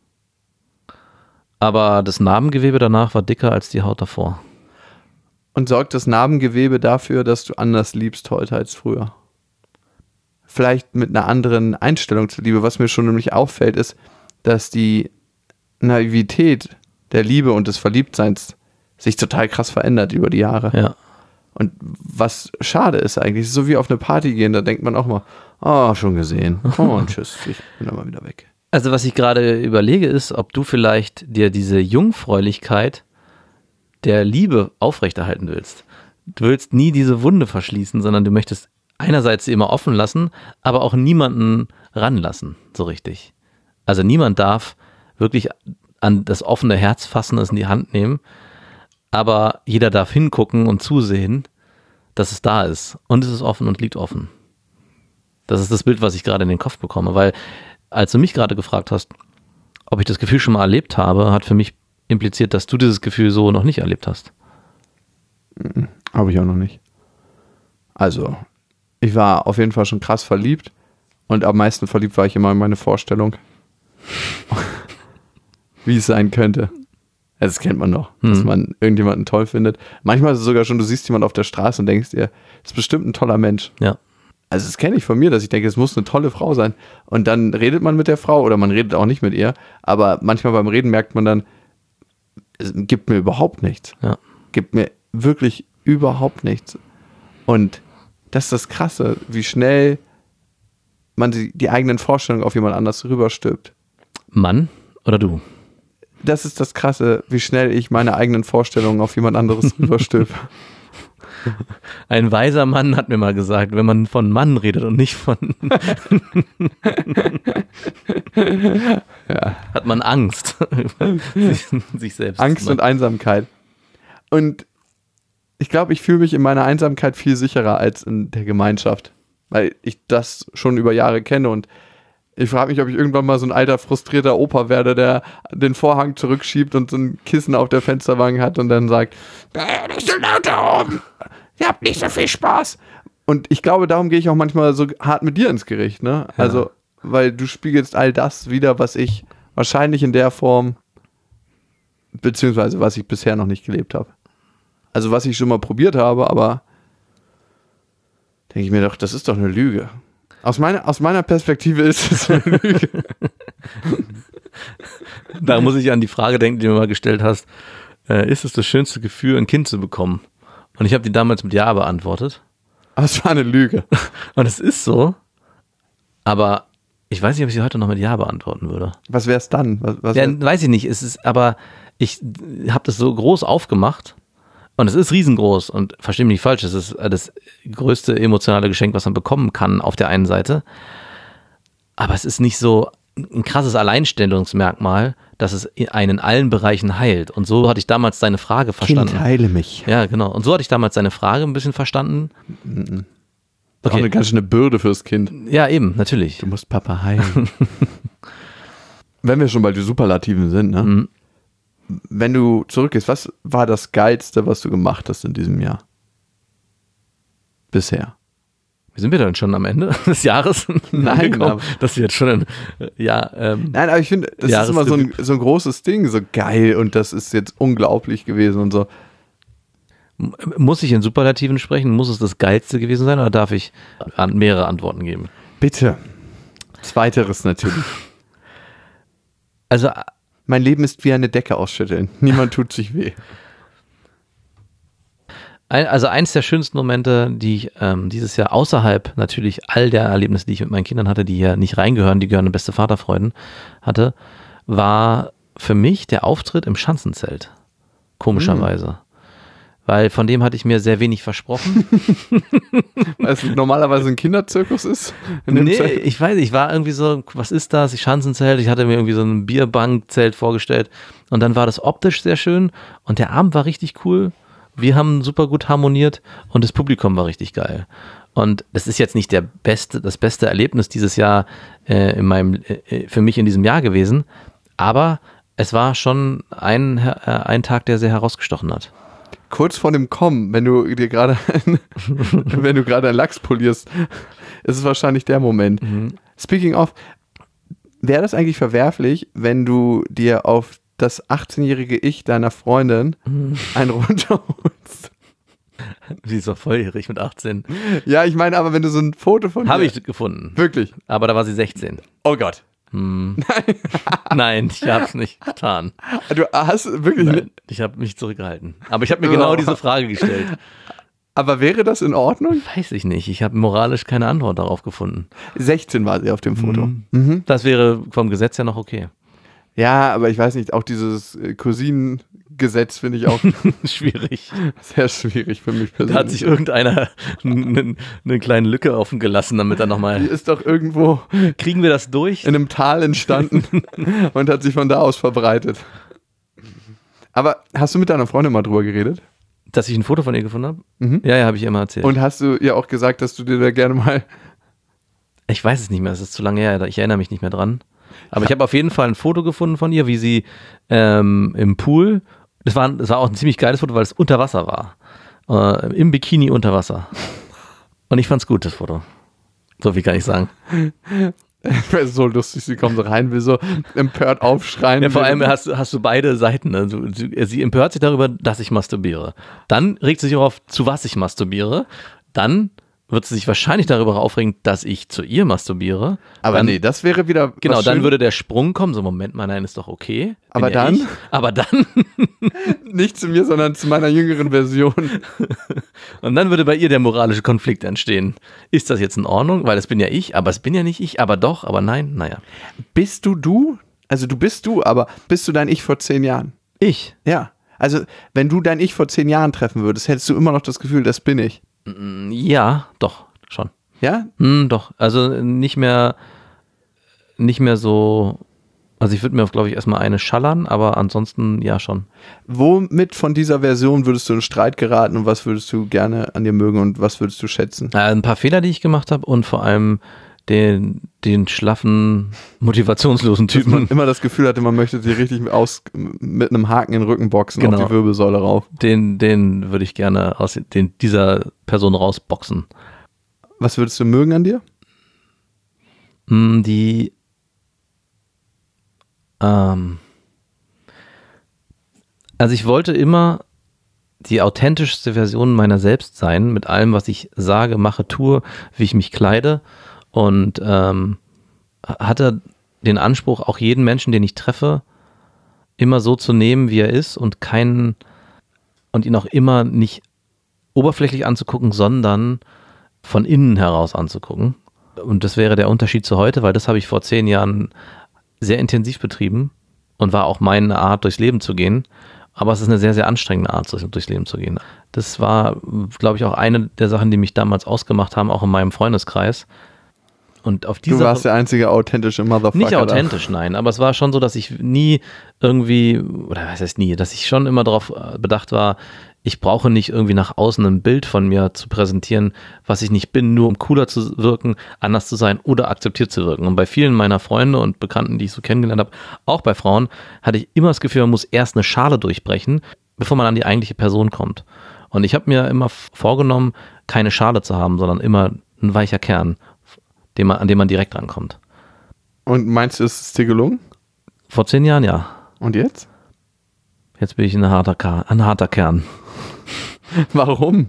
S2: Aber das Narbengewebe danach war dicker als die Haut davor.
S1: Und sorgt das Narbengewebe dafür, dass du anders liebst heute als früher? Vielleicht mit einer anderen Einstellung zur Liebe. Was mir schon nämlich auffällt, ist, dass die Naivität der Liebe und des Verliebtseins sich total krass verändert über die Jahre.
S2: Ja.
S1: Und was schade ist eigentlich, so wie auf eine Party gehen, da denkt man auch mal, oh, schon gesehen. Oh, und tschüss, ich bin dann mal wieder weg.
S2: Also was ich gerade überlege ist, ob du vielleicht dir diese Jungfräulichkeit der Liebe aufrechterhalten willst. Du willst nie diese Wunde verschließen, sondern du möchtest einerseits sie immer offen lassen, aber auch niemanden ranlassen, so richtig. Also niemand darf wirklich an das offene Herz fassen, es in die Hand nehmen, aber jeder darf hingucken und zusehen, dass es da ist. Und es ist offen und liegt offen. Das ist das Bild, was ich gerade in den Kopf bekomme, weil als du mich gerade gefragt hast, ob ich das Gefühl schon mal erlebt habe, hat für mich impliziert, dass du dieses Gefühl so noch nicht erlebt hast.
S1: Habe ich auch noch nicht. Also, ich war auf jeden Fall schon krass verliebt und am meisten verliebt war ich immer in meine Vorstellung. Wie es sein könnte. Das kennt man doch, dass man irgendjemanden toll findet. Manchmal ist es sogar schon, du siehst jemanden auf der Straße und denkst dir, das ist bestimmt ein toller Mensch.
S2: Ja.
S1: Also das kenne ich von mir, dass ich denke, es muss eine tolle Frau sein. Und dann redet man mit der Frau oder man redet auch nicht mit ihr. Aber manchmal beim Reden merkt man dann, es gibt mir überhaupt nichts.
S2: Ja.
S1: Gibt mir wirklich überhaupt nichts. Und das ist das Krasse, wie schnell man die eigenen Vorstellungen auf jemand anders rüberstülpt.
S2: Mann oder du?
S1: Das ist das Krasse, wie schnell ich meine eigenen Vorstellungen auf jemand anderes rüberstülpe.
S2: Ein weiser Mann hat mir mal gesagt, wenn man von Mann redet und nicht von hat man Angst. sich selbst.
S1: Angst und Einsamkeit. Und ich glaube, ich fühle mich in meiner Einsamkeit viel sicherer als in der Gemeinschaft, weil ich das schon über Jahre kenne und ich frage mich, ob ich irgendwann mal so ein alter, frustrierter Opa werde, der den Vorhang zurückschiebt und so ein Kissen auf der Fensterbank hat und dann sagt, nicht so laut da oben, ihr habt nicht so viel Spaß. Und ich glaube, darum gehe ich auch manchmal so hart mit dir ins Gericht, ne? Ja. Also, weil du spiegelst all das wieder, was ich wahrscheinlich in der Form, beziehungsweise was ich bisher noch nicht gelebt habe. Also, was ich schon mal probiert habe, aber denke ich mir doch, das ist doch eine Lüge. Aus meiner Perspektive ist es eine Lüge.
S2: Da muss ich an die Frage denken, die du mir mal gestellt hast. Ist es das schönste Gefühl, ein Kind zu bekommen? Und ich habe die damals mit Ja beantwortet.
S1: Aber es war eine Lüge.
S2: Und es ist so, aber ich weiß nicht, ob ich sie heute noch mit Ja beantworten würde.
S1: Was wäre es dann?
S2: Weiß ich nicht. Es ist, aber ich habe das so groß aufgemacht. Und es ist riesengroß und verstehe mich nicht falsch, es ist das größte emotionale Geschenk, was man bekommen kann auf der einen Seite. Aber es ist nicht so ein krasses Alleinstellungsmerkmal, dass es einen in allen Bereichen heilt. Und so hatte ich damals deine Frage verstanden.
S1: Kind, heile mich.
S2: Ja, genau. Und so hatte ich damals deine Frage ein bisschen verstanden.
S1: Okay. Auch eine ganz schöne Bürde fürs Kind.
S2: Ja, eben, natürlich.
S1: Du musst Papa heilen. Wenn wir schon bei den Superlativen sind, ne? Mhm. Wenn du zurückgehst, was war das Geilste, was du gemacht hast in diesem Jahr? Bisher.
S2: Wie sind wir denn schon am Ende des Jahres?
S1: Nein, aber
S2: das ist jetzt schon
S1: Nein, aber ich finde, das ist immer so ein großes Ding, so geil und das ist jetzt unglaublich gewesen und so.
S2: Muss ich in Superlativen sprechen? Muss es das Geilste gewesen sein oder darf ich mehrere Antworten geben?
S1: Bitte. Zweiteres natürlich.
S2: Also
S1: mein Leben ist wie eine Decke ausschütteln. Niemand tut sich weh.
S2: Also eins der schönsten Momente, die ich dieses Jahr außerhalb natürlich all der Erlebnisse, die ich mit meinen Kindern hatte, die hier nicht reingehören, die gehören in beste Vaterfreuden hatte, war für mich der Auftritt im Schanzenzelt. Komischerweise. Weil von dem hatte ich mir sehr wenig versprochen.
S1: Weil es normalerweise ein Kinderzirkus ist?
S2: Nee, ich weiß nicht, ich war irgendwie so, was ist das? Schanzenzelt, ich hatte mir irgendwie so ein Bierbankzelt vorgestellt und dann war das optisch sehr schön und der Abend war richtig cool. Wir haben super gut harmoniert und das Publikum war richtig geil. Und es ist jetzt nicht das beste Erlebnis dieses Jahr für mich in diesem Jahr gewesen, aber es war schon ein Tag, der sehr herausgestochen hat.
S1: Kurz vor dem Kommen, wenn du gerade einen Lachs polierst, ist es wahrscheinlich der Moment. Mhm. Speaking of, wäre das eigentlich verwerflich, wenn du dir auf das 18-jährige Ich deiner Freundin einen runterholst?
S2: Sie ist doch volljährig mit 18.
S1: Ja, ich meine aber, wenn du so ein Foto von
S2: Habe ich gefunden.
S1: Wirklich?
S2: Aber da war sie 16.
S1: Oh Gott.
S2: Nein, ich habe es nicht getan.
S1: Du hast wirklich
S2: Nein, ich habe mich zurückgehalten. Aber ich habe mir genau diese Frage gestellt.
S1: Aber wäre das in Ordnung?
S2: Weiß ich nicht. Ich habe moralisch keine Antwort darauf gefunden.
S1: 16 war sie auf dem Foto.
S2: Mhm. Das wäre vom Gesetz her noch okay.
S1: Ja, aber ich weiß nicht, auch dieses Cousinengesetz finde ich auch
S2: schwierig.
S1: Sehr schwierig für mich persönlich.
S2: Da hat sich irgendeiner eine kleine Lücke offen gelassen, damit er nochmal...
S1: Die ist doch irgendwo...
S2: Kriegen wir das durch?
S1: In einem Tal entstanden und hat sich von da aus verbreitet. Aber hast du mit deiner Freundin mal drüber geredet?
S2: Dass ich ein Foto von ihr gefunden habe?
S1: Mhm.
S2: Ja, habe ich ihr mal erzählt.
S1: Und hast du ihr auch gesagt, dass du dir da gerne mal...
S2: Ich weiß es nicht mehr, es ist zu lange her, ich erinnere mich nicht mehr dran. Aber ich habe auf jeden Fall ein Foto gefunden von ihr, wie sie im Pool, das war auch ein ziemlich geiles Foto, weil es unter Wasser war. Im Bikini unter Wasser. Und ich fand's gut, das Foto. So viel kann ich sagen.
S1: Wäre so lustig, sie kommt so rein, will so empört aufschreien.
S2: Ja, vor allem hast du beide Seiten. Ne? Sie empört sich darüber, dass ich masturbiere. Dann regt sie sich auf, zu was ich masturbiere. Dann wird sie sich wahrscheinlich darüber aufregen, dass ich zu ihr masturbiere.
S1: Aber
S2: dann,
S1: nee, das wäre wieder
S2: genau,
S1: was
S2: dann
S1: schön.
S2: würde der Sprung kommen, so Moment mal, nein, ist doch okay.
S1: Aber
S2: Bin ja
S1: dann?
S2: ich. Aber dann
S1: Nicht zu mir, sondern zu meiner jüngeren Version.
S2: und dann würde bei ihr der moralische Konflikt entstehen. Ist das jetzt in Ordnung? Weil es bin ja ich, aber es bin ja nicht ich, aber doch, aber nein, naja.
S1: Bist du? Also du bist du, aber bist du dein Ich vor 10 Jahren?
S2: Ich?
S1: Ja. Also wenn du dein Ich vor 10 Jahren treffen würdest, hättest du immer noch das Gefühl, das bin ich.
S2: Ja, doch, schon.
S1: Ja?
S2: Doch, also nicht mehr so, also ich würde mir, glaube ich, erstmal eine schallern, aber ansonsten ja schon.
S1: Womit von dieser Version würdest du in Streit geraten und was würdest du gerne an dir mögen und was würdest du schätzen?
S2: Ein paar Fehler, die ich gemacht habe und vor allem den schlaffen, motivationslosen
S1: Dass man
S2: Typen,
S1: immer das Gefühl hatte, man möchte sie richtig mit einem Haken in den Rücken boxen,
S2: Genau.
S1: auf die Wirbelsäule rauf.
S2: den würde ich gerne aus dieser Person rausboxen.
S1: Was würdest du mögen an dir?
S2: Also ich wollte immer die authentischste Version meiner selbst sein, mit allem, was ich sage, mache, tue, wie ich mich kleide und hatte den Anspruch, auch jeden Menschen, den ich treffe, immer so zu nehmen, wie er ist und ihn auch immer nicht oberflächlich anzugucken, sondern von innen heraus anzugucken. Und das wäre der Unterschied zu heute, weil das habe ich vor 10 Jahren sehr intensiv betrieben und war auch meine Art, durchs Leben zu gehen. Aber es ist eine sehr, sehr anstrengende Art, durchs Leben zu gehen. Das war, glaube ich, auch eine der Sachen, die mich damals ausgemacht haben, auch in meinem Freundeskreis. Und auf diese
S1: Du warst der einzige authentische Motherfucker.
S2: nicht authentisch, nein, aber es war schon so, dass ich nie irgendwie, oder was heißt nie, dass ich schon immer darauf bedacht war, ich brauche nicht irgendwie nach außen ein Bild von mir zu präsentieren, was ich nicht bin, nur um cooler zu wirken, anders zu sein oder akzeptiert zu wirken. Und bei vielen meiner Freunde und Bekannten, die ich so kennengelernt habe, auch bei Frauen, hatte ich immer das Gefühl, man muss erst eine Schale durchbrechen, bevor man an die eigentliche Person kommt. Und ich habe mir immer vorgenommen, keine Schale zu haben, sondern immer ein weicher Kern, an dem man direkt rankommt.
S1: Und meinst du, ist es dir gelungen?
S2: Vor 10 Jahren, ja.
S1: Und jetzt?
S2: Jetzt bin ich ein harter Kern.
S1: Warum?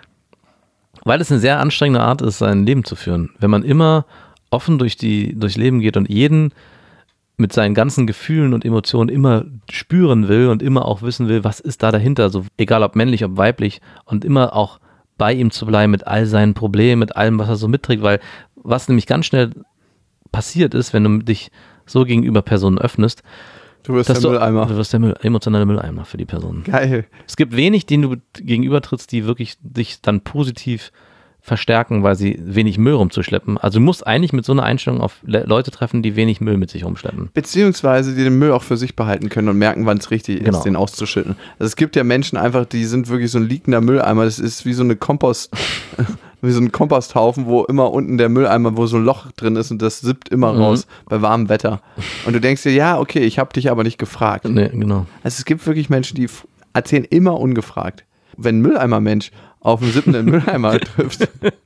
S2: Weil es eine sehr anstrengende Art ist, sein Leben zu führen. Wenn man immer offen durchs Leben geht und jeden mit seinen ganzen Gefühlen und Emotionen immer spüren will und immer auch wissen will, was ist da dahinter, so egal ob männlich, ob weiblich, und immer auch bei ihm zu bleiben mit all seinen Problemen, mit allem, was er so mitträgt, weil was nämlich ganz schnell passiert ist, wenn du dich so gegenüber Personen öffnest,
S1: Du wirst der Mülleimer.
S2: Du wirst der emotionale Mülleimer für die Person.
S1: Geil.
S2: Es gibt wenig, denen du gegenübertrittst, die wirklich dich dann positiv verstärken, weil sie wenig Müll rumzuschleppen. Also du musst eigentlich mit so einer Einstellung auf Leute treffen, die wenig Müll mit sich rumschleppen.
S1: Beziehungsweise die den Müll auch für sich behalten können und merken, wann es richtig ist,
S2: Genau.
S1: den auszuschütten. Also es gibt ja Menschen einfach, die sind wirklich so ein liegender Mülleimer. Das ist wie so eine wie so ein Komposthaufen, wo immer unten der Mülleimer, wo so ein Loch drin ist und das sippt immer raus bei warmem Wetter. Und du denkst dir, ja, okay, ich habe dich aber nicht gefragt.
S2: Nee, genau.
S1: Also es gibt wirklich Menschen, die erzählen immer ungefragt. Wenn ein Mülleimer-Mensch auf einen sippenden Mülleimer trifft.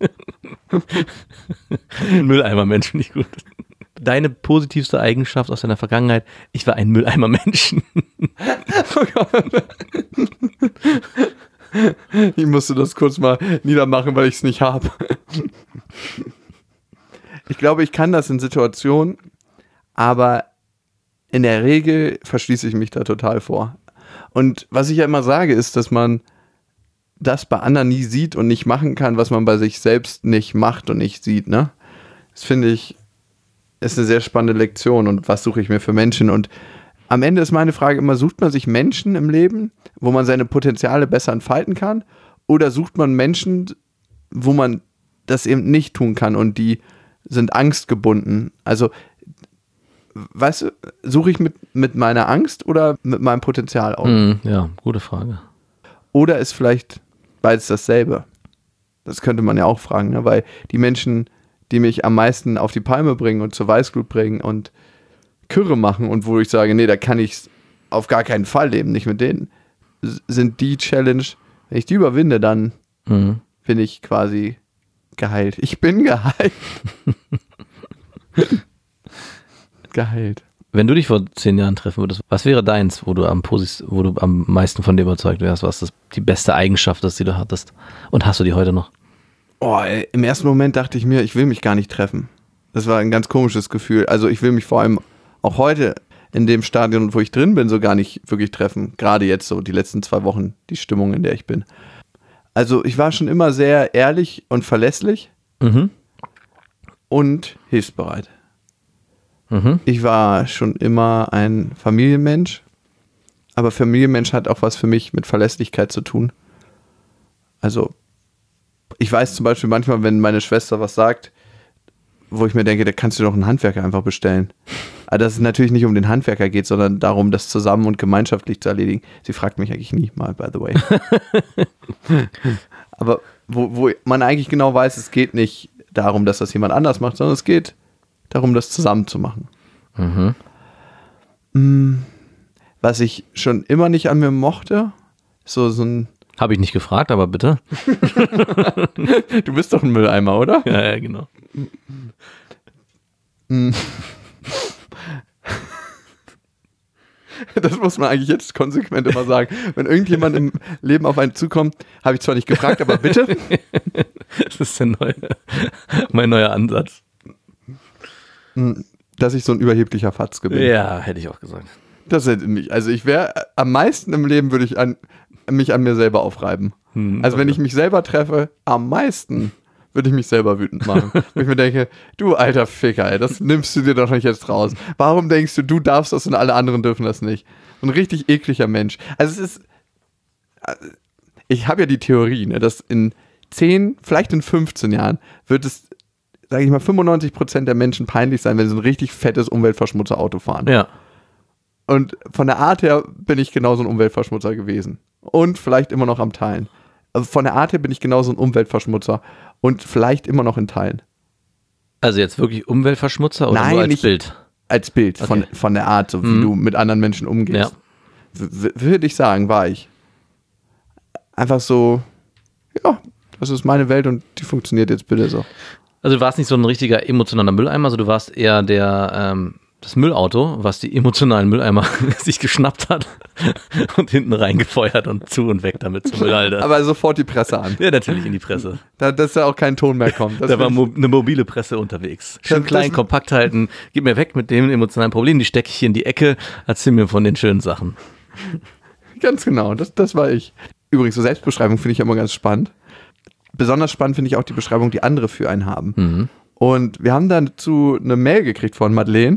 S2: Mülleimer-Mensch, finde ich gut. Deine positivste Eigenschaft aus deiner Vergangenheit, ich war ein Mülleimer-Mensch.
S1: Ich musste das kurz mal niedermachen, weil ich es nicht habe. Ich glaube, ich kann das in Situationen, aber in der Regel verschließe ich mich da total vor. Und was ich ja immer sage, ist, dass man das bei anderen nie sieht und nicht machen kann, was man bei sich selbst nicht macht und nicht sieht, ne? Das finde ich, ist eine sehr spannende Lektion. Und was suche ich mir für Menschen? Und am Ende ist meine Frage immer, sucht man sich Menschen im Leben, wo man seine Potenziale besser entfalten kann? Oder sucht man Menschen, wo man das eben nicht tun kann und die sind angstgebunden? Also, weißt du, suche ich mit meiner Angst oder mit meinem Potenzial auf?
S2: Ja, gute Frage.
S1: Oder ist vielleicht beides dasselbe? Das könnte man ja auch fragen, ne? Weil die Menschen, die mich am meisten auf die Palme bringen und zur Weißglut bringen und Kürre machen und wo ich sage, nee, da kann ich auf gar keinen Fall leben, nicht mit denen, sind die Challenge, wenn ich die überwinde, dann bin ich quasi geheilt. Ich bin geheilt. geheilt.
S2: Wenn du dich vor 10 Jahren treffen würdest, was wäre deins, wo du am meisten von dir überzeugt wärst? Was ist die beste Eigenschaft, die du hattest? Und hast du die heute noch?
S1: Oh, ey, im ersten Moment dachte ich mir, ich will mich gar nicht treffen. Das war ein ganz komisches Gefühl. Also ich will mich vor allem auch heute in dem Stadion, wo ich drin bin, so gar nicht wirklich treffen. Gerade jetzt so die letzten 2 Wochen, die Stimmung, in der ich bin. Also ich war schon immer sehr ehrlich und verlässlich und hilfsbereit. Ich war schon immer ein Familienmensch, aber Familienmensch hat auch was für mich mit Verlässlichkeit zu tun. Also ich weiß zum Beispiel manchmal, wenn meine Schwester was sagt, wo ich mir denke, da kannst du doch einen Handwerker einfach bestellen. Aber dass es natürlich nicht um den Handwerker geht, sondern darum, das zusammen und gemeinschaftlich zu erledigen. Sie fragt mich eigentlich nie mal, by the way. Aber wo man eigentlich genau weiß, es geht nicht darum, dass das jemand anders macht, sondern es geht darum, das zusammen zu machen. Was ich schon immer nicht an mir mochte, so ein...
S2: Habe ich nicht gefragt, aber bitte.
S1: Du bist doch ein Mülleimer, oder?
S2: Ja, genau.
S1: Das muss man eigentlich jetzt konsequent immer sagen. Wenn irgendjemand im Leben auf einen zukommt, habe ich zwar nicht gefragt, aber bitte.
S2: Das ist mein neuer Ansatz.
S1: Dass ich so ein überheblicher Fatzke bin.
S2: Ja, hätte ich auch gesagt.
S1: Das hätte nicht. Also ich wäre, am meisten im Leben würde ich mich an mir selber aufreiben. Also wenn ich mich selber treffe, am meisten würde ich mich selber wütend machen. Wo ich mir denke, du alter Ficker, ey, das nimmst du dir doch nicht jetzt raus. Warum denkst du darfst das und alle anderen dürfen das nicht? So ein richtig ekliger Mensch. Also ich habe ja die Theorie, ne, dass in 10, vielleicht in 15 Jahren wird es, sage ich mal, 95% der Menschen peinlich sein, wenn sie ein richtig fettes Umweltverschmutzer-Auto fahren.
S2: Ja.
S1: Und von der Art her bin ich genauso ein Umweltverschmutzer gewesen. Und vielleicht immer noch am Teilen. Also von der Art her bin ich genauso ein Umweltverschmutzer. Und vielleicht immer noch in Teilen.
S2: Also jetzt wirklich Umweltverschmutzer oder
S1: Nein,
S2: nur als
S1: nicht
S2: Bild?
S1: Als Bild,
S2: Okay.
S1: von der Art, so wie du mit anderen Menschen umgehst.
S2: Ja.
S1: Würde ich sagen, war ich. Einfach so, ja, das ist meine Welt und die funktioniert jetzt bitte so.
S2: Also du warst nicht so ein richtiger emotionaler Mülleimer, also du warst eher das Müllauto, was die emotionalen Mülleimer sich geschnappt hat und hinten reingefeuert und zu und weg damit zum Müllhalter.
S1: Aber sofort die Presse an.
S2: Ja, natürlich in die Presse.
S1: Dass da auch kein Ton mehr kommt. Das
S2: Da war
S1: will ich-
S2: eine mobile Presse unterwegs. Schön
S1: Das-
S2: klein, kompakt halten. Gib mir weg mit dem emotionalen Problem, die stecke ich hier in die Ecke. Erzähl mir von den schönen Sachen.
S1: Ganz genau, das war ich. Übrigens, so Selbstbeschreibung finde ich ja immer ganz spannend. Besonders spannend finde ich auch die Beschreibung, die andere für einen haben. Und wir haben dazu eine Mail gekriegt von Madeleine.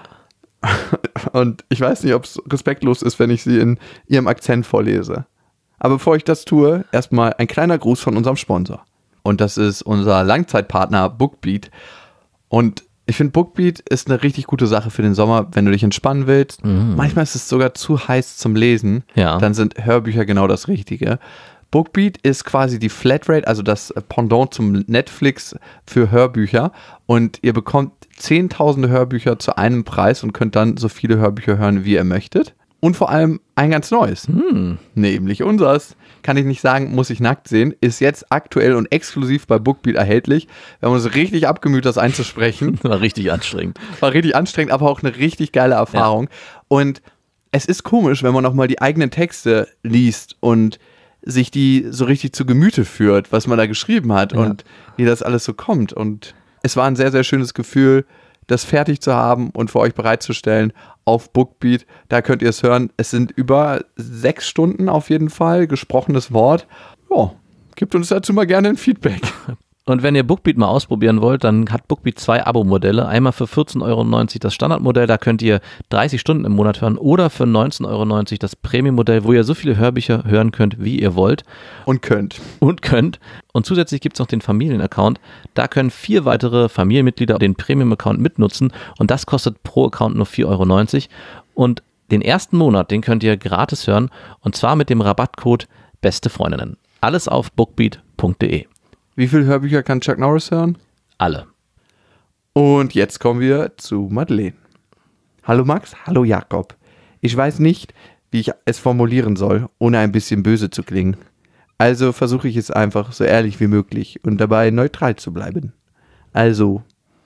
S1: Und ich weiß nicht, ob es respektlos ist, wenn ich sie in ihrem Akzent vorlese. Aber bevor ich das tue, erstmal ein kleiner Gruß von unserem Sponsor. Und das ist unser Langzeitpartner Bookbeat. Und ich finde, Bookbeat ist eine richtig gute Sache für den Sommer, wenn du dich entspannen willst. Manchmal ist es sogar zu heiß zum Lesen.
S2: Ja.
S1: Dann sind Hörbücher genau das Richtige. Bookbeat ist quasi die Flatrate, also das Pendant zum Netflix für Hörbücher. Und ihr bekommt 10.000 Hörbücher zu einem Preis und könnt dann so viele Hörbücher hören, wie ihr möchtet. Und vor allem ein ganz neues. Nämlich unseres. Kann ich nicht sagen, muss ich nackt sehen. Ist jetzt aktuell und exklusiv bei Bookbeat erhältlich. Wir haben uns richtig abgemüht, das einzusprechen.
S2: War richtig anstrengend.
S1: War richtig anstrengend, aber auch eine richtig geile Erfahrung. Und es ist komisch, wenn man auch mal die eigenen Texte liest und sich die so richtig zu Gemüte führt, was man da geschrieben hat und wie das alles so kommt. Und es war ein sehr, sehr schönes Gefühl, das fertig zu haben und für euch bereitzustellen auf Bookbeat. Da könnt ihr es hören. Es sind über 6 Stunden auf jeden Fall gesprochenes Wort. Ja, gebt uns dazu mal gerne ein Feedback.
S2: Und wenn ihr Bookbeat mal ausprobieren wollt, dann hat Bookbeat 2 Abo-Modelle. Einmal für 14,90 € das Standardmodell, da könnt ihr 30 Stunden im Monat hören, oder für 19,90 € das Premium-Modell, wo ihr so viele Hörbücher hören könnt, wie ihr wollt.
S1: Und könnt.
S2: Und zusätzlich gibt es noch den Familien-Account. Da können 4 weitere Familienmitglieder den Premium-Account mitnutzen und das kostet pro Account nur 4,90 €. Und den ersten Monat, den könnt ihr gratis hören, und zwar mit dem Rabattcode BesteFreundinnen. Alles auf bookbeat.de.
S1: Wie viele Hörbücher kann Chuck Norris hören?
S2: Alle.
S1: Und jetzt kommen wir zu Madeleine. Hallo Max, hallo Jakob. Ich weiß nicht, wie ich es formulieren soll, ohne ein bisschen böse zu klingen. Also versuche ich es einfach so ehrlich wie möglich und dabei neutral zu bleiben. Also,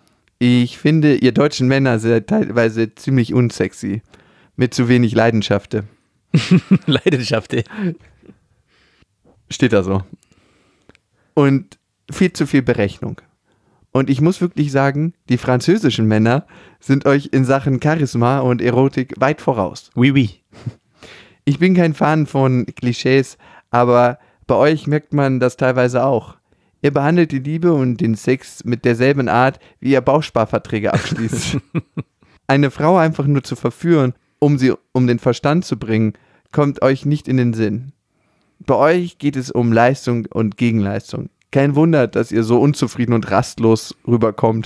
S1: Ich finde, ihr deutschen Männer seid teilweise ziemlich unsexy. Mit zu wenig Leidenschaft.
S2: Leidenschaft, ey.
S1: Steht da so. Und viel zu viel Berechnung. Und ich muss wirklich sagen, die französischen Männer sind euch in Sachen Charisma und Erotik weit voraus.
S2: Oui, oui.
S1: Ich bin kein Fan von Klischees, aber bei euch merkt man das teilweise auch. Ihr behandelt die Liebe und den Sex mit derselben Art, wie ihr Bausparverträge abschließt. Eine Frau einfach nur zu verführen, um sie um den Verstand zu bringen, kommt euch nicht in den Sinn. Bei euch geht es um Leistung und Gegenleistung. Kein Wunder, dass ihr so unzufrieden und rastlos rüberkommt.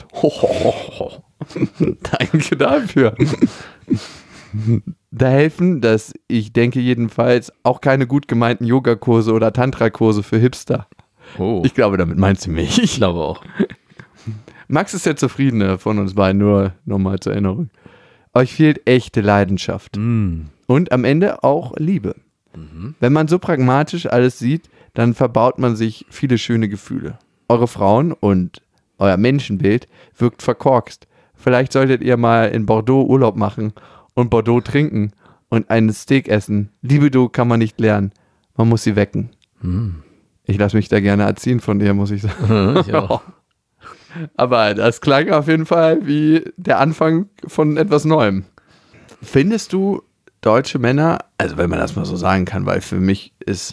S1: Danke dafür. Da helfen, dass ich denke jedenfalls, auch keine gut gemeinten Yogakurse oder Tantra-Kurse für Hipster.
S2: Oh.
S1: Ich glaube, damit meint sie mich.
S2: Ich glaube auch.
S1: Max ist der Zufriedene von uns beiden, nur nochmal zur Erinnerung. Euch fehlt echte Leidenschaft. Und am Ende auch Liebe. Wenn man so pragmatisch alles sieht, dann verbaut man sich viele schöne Gefühle. Eure Frauen und euer Menschenbild wirkt verkorkst. Vielleicht solltet ihr mal in Bordeaux Urlaub machen und Bordeaux trinken und einen Steak essen. Libido kann man nicht lernen. Man muss sie wecken. Ich lasse mich da gerne erziehen von dir, muss ich sagen.
S2: Ich auch.
S1: Aber das klang auf jeden Fall wie der Anfang von etwas Neuem. Findest du deutsche Männer, also wenn man das mal so sagen kann, weil für mich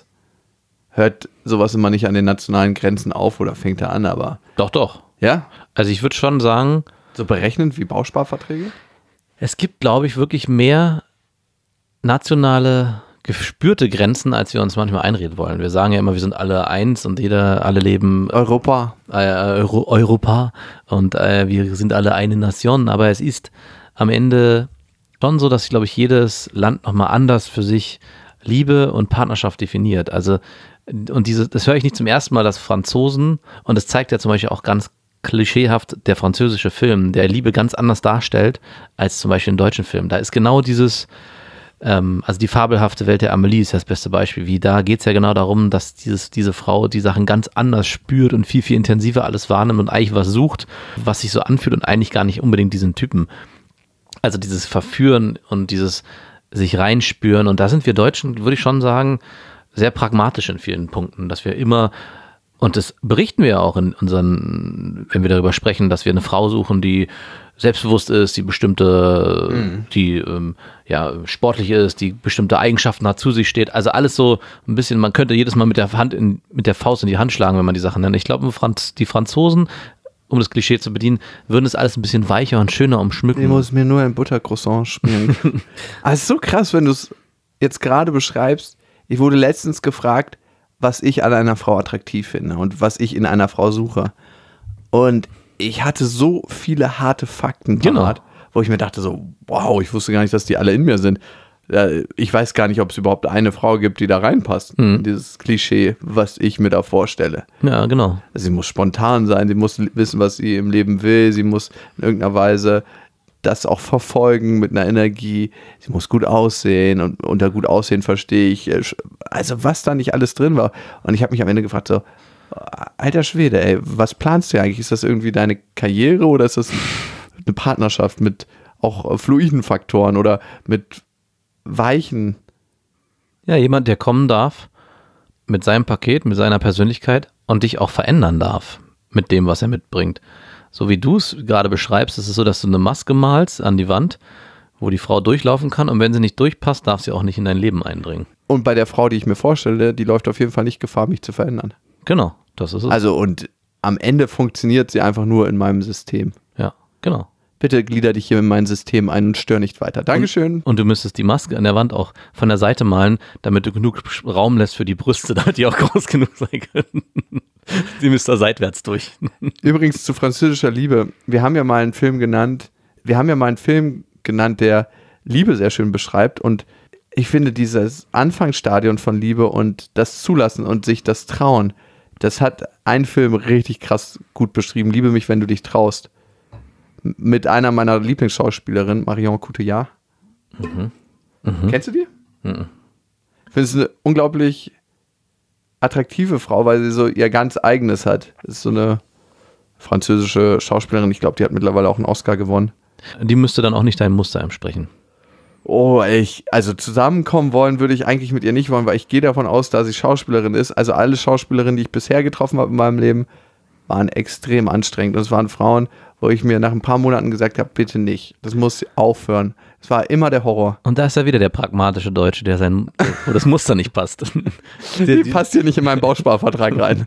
S1: hört sowas immer nicht an den nationalen Grenzen auf oder fängt er an, aber
S2: Doch.
S1: ja,
S2: Also ich würde schon sagen,
S1: so berechnend wie Bausparverträge?
S2: es gibt, glaube ich, wirklich mehr nationale gespürte Grenzen, als wir uns manchmal einreden wollen. Wir sagen ja immer, wir sind alle eins und alle leben
S1: Europa.
S2: Europa und wir sind alle eine Nation, aber es ist am Ende schon so, dass, glaube ich, jedes Land nochmal anders für sich Liebe und Partnerschaft definiert. Also, und das höre ich nicht zum ersten Mal, dass Franzosen, und das zeigt ja zum Beispiel auch ganz klischeehaft der französische Film, der Liebe ganz anders darstellt, als zum Beispiel im deutschen Film. Da ist genau dieses, also die fabelhafte Welt der Amelie ist das beste Beispiel, wie da geht es ja genau darum, dass diese Frau die Sachen ganz anders spürt und viel, viel intensiver alles wahrnimmt und eigentlich was sucht, was sich so anfühlt und eigentlich gar nicht unbedingt diesen Typen. Also dieses Verführen und dieses sich reinspüren, und da sind wir Deutschen, würde ich schon sagen, sehr pragmatisch in vielen Punkten, dass wir immer, und das berichten wir ja auch in unseren, wenn wir darüber sprechen, dass wir eine Frau suchen, die selbstbewusst ist, die bestimmte, die sportlich ist, die bestimmte Eigenschaften hat, zu sich steht. Also alles so ein bisschen, man könnte jedes Mal mit der Faust in die Hand schlagen, wenn man die Sachen nennt. Ich glaube, die Franzosen, um das Klischee zu bedienen, würden es alles ein bisschen weicher und schöner umschmücken.
S1: Ich muss mir nur ein Buttercroissant schmieren. Aber es ist so krass, wenn du es jetzt gerade beschreibst. Ich wurde letztens gefragt, was ich an einer Frau attraktiv finde und was ich in einer Frau suche. Und ich hatte so viele harte Fakten parat, wo ich mir dachte so, wow, ich wusste gar nicht, dass die alle in mir sind. Ich weiß gar nicht, ob es überhaupt eine Frau gibt, die da reinpasst. Dieses Klischee, was ich mir da vorstelle.
S2: Ja, genau.
S1: Also sie muss spontan sein, sie muss wissen, was sie im Leben will, sie muss in irgendeiner Weise das auch verfolgen mit einer Energie, sie muss gut aussehen, und unter gut aussehen verstehe ich, also was da nicht alles drin war. Und ich habe mich am Ende gefragt so, alter Schwede, ey, was planst du eigentlich? Ist das irgendwie deine Karriere oder ist das eine Partnerschaft mit auch fluiden Faktoren oder mit weichen?
S2: Ja, jemand, der kommen darf mit seinem Paket, mit seiner Persönlichkeit und dich auch verändern darf mit dem, was er mitbringt. So wie du es gerade beschreibst, ist es so, dass du eine Maske malst an die Wand, wo die Frau durchlaufen kann, und wenn sie nicht durchpasst, darf sie auch nicht in dein Leben eindringen.
S1: Und bei der Frau, die ich mir vorstelle, die läuft auf jeden Fall nicht Gefahr, mich zu verändern.
S2: Genau, das ist es.
S1: Also, und am Ende funktioniert sie einfach nur in meinem System.
S2: Ja, genau.
S1: Bitte glieder dich hier in mein System ein und stör nicht weiter. Dankeschön.
S2: Und du müsstest die Maske an der Wand auch von der Seite malen, damit du genug Raum lässt für die Brüste, damit die auch groß genug sein können. Sie müsste da seitwärts durch.
S1: Übrigens zu französischer Liebe. Wir haben ja mal einen Film genannt, der Liebe sehr schön beschreibt, und ich finde dieses Anfangsstadion von Liebe und das Zulassen und sich das Trauen, das hat ein Film richtig krass gut beschrieben. Liebe mich, wenn du dich traust. Mit einer meiner Lieblingsschauspielerinnen, Marion Cotillard. Kennst du die? Ich finde es eine unglaublich attraktive Frau, weil sie so ihr ganz eigenes hat. Das ist so eine französische Schauspielerin, ich glaube, die hat mittlerweile auch einen Oscar gewonnen.
S2: Die müsste dann auch nicht deinem Muster entsprechen.
S1: Oh, also zusammenkommen wollen würde ich eigentlich mit ihr nicht wollen, weil ich gehe davon aus, dass sie Schauspielerin ist. Also alle Schauspielerinnen, die ich bisher getroffen habe in meinem Leben, waren extrem anstrengend. Und es waren Frauen, wo ich mir nach ein paar Monaten gesagt habe, bitte nicht, das muss aufhören. Es war immer der Horror.
S2: Und da ist ja wieder der pragmatische Deutsche, wo das Muster nicht passt.
S1: Die passt hier nicht in meinen Bausparvertrag rein.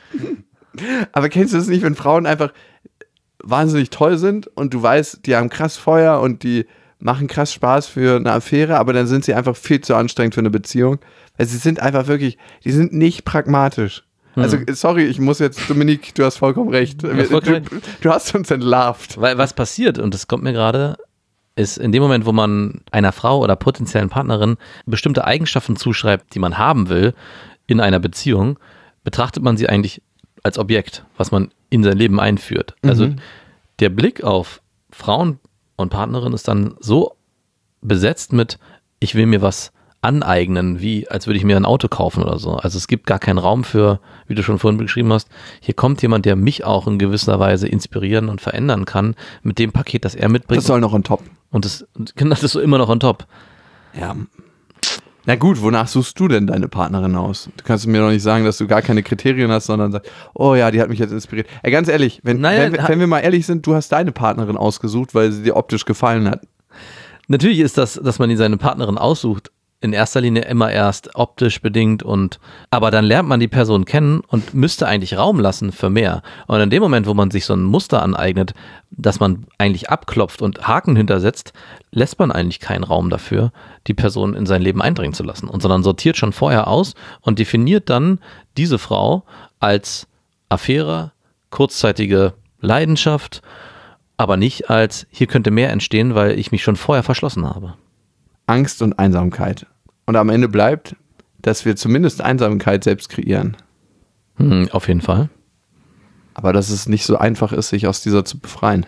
S1: Aber kennst du das nicht, wenn Frauen einfach wahnsinnig toll sind und du weißt, die haben krass Feuer und die machen krass Spaß für eine Affäre, aber dann sind sie einfach viel zu anstrengend für eine Beziehung. Weil sie sind einfach wirklich, die sind nicht pragmatisch. Also, sorry, ich muss jetzt, Dominik, du hast vollkommen recht. Du hast uns entlarvt.
S2: Weil was passiert, und das kommt mir gerade, ist in dem Moment, wo man einer Frau oder potenziellen Partnerin bestimmte Eigenschaften zuschreibt, die man haben will in einer Beziehung, betrachtet man sie eigentlich als Objekt, was man in sein Leben einführt. Also der Blick auf Frauen und Partnerin ist dann so besetzt mit, ich will mir was aneignen, wie als würde ich mir ein Auto kaufen oder so. Also es gibt gar keinen Raum für, wie du schon vorhin beschrieben hast, hier kommt jemand, der mich auch in gewisser Weise inspirieren und verändern kann mit dem Paket, das er mitbringt.
S1: Das soll noch on top.
S2: Und das ist so immer noch on top.
S1: Ja. Na gut, wonach suchst du denn deine Partnerin aus? Du kannst mir doch nicht sagen, dass du gar keine Kriterien hast, sondern sagst, oh ja, die hat mich jetzt inspiriert. Ey, ganz ehrlich, wenn wir mal ehrlich sind, du hast deine Partnerin ausgesucht, weil sie dir optisch gefallen hat.
S2: Natürlich ist das, dass man seine Partnerin aussucht, in erster Linie immer erst optisch bedingt aber dann lernt man die Person kennen und müsste eigentlich Raum lassen für mehr. Und in dem Moment, wo man sich so ein Muster aneignet, dass man eigentlich abklopft und Haken hintersetzt, lässt man eigentlich keinen Raum dafür, die Person in sein Leben eindringen zu lassen, sondern sortiert schon vorher aus und definiert dann diese Frau als Affäre, kurzzeitige Leidenschaft, aber nicht als, hier könnte mehr entstehen, weil ich mich schon vorher verschlossen habe.
S1: Angst und Einsamkeit. Und am Ende bleibt, dass wir zumindest Einsamkeit selbst kreieren.
S2: Auf jeden Fall.
S1: Aber dass es nicht so einfach ist, sich aus dieser zu befreien.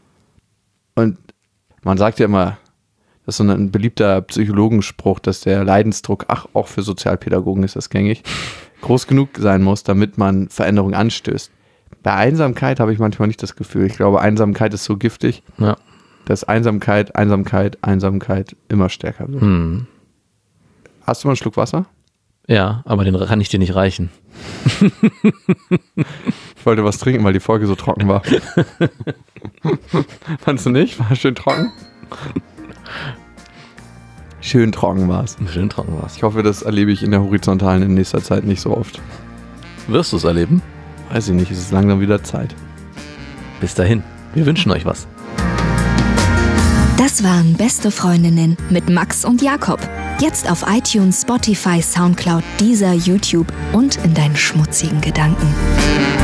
S1: Und man sagt ja immer, das ist so ein beliebter Psychologenspruch, dass der Leidensdruck, auch für Sozialpädagogen ist das gängig, groß genug sein muss, damit man Veränderung anstößt. Bei Einsamkeit habe ich manchmal nicht das Gefühl. Ich glaube, Einsamkeit ist so giftig, dass Einsamkeit immer stärker wird. Hast du mal einen Schluck Wasser?
S2: Ja, aber den kann ich dir nicht reichen.
S1: Ich wollte was trinken, weil die Folge so trocken war. Fandst du nicht? War schön trocken? Schön trocken war es.
S2: Schön trocken war es.
S1: Ich hoffe, das erlebe ich in der Horizontalen in nächster Zeit nicht so oft.
S2: Wirst du es erleben?
S1: Weiß ich nicht, es ist langsam wieder Zeit.
S2: Bis dahin, wir wünschen euch was.
S3: Das waren Beste Freundinnen mit Max und Jakob. Jetzt auf iTunes, Spotify, Soundcloud, Deezer, YouTube und in deinen schmutzigen Gedanken.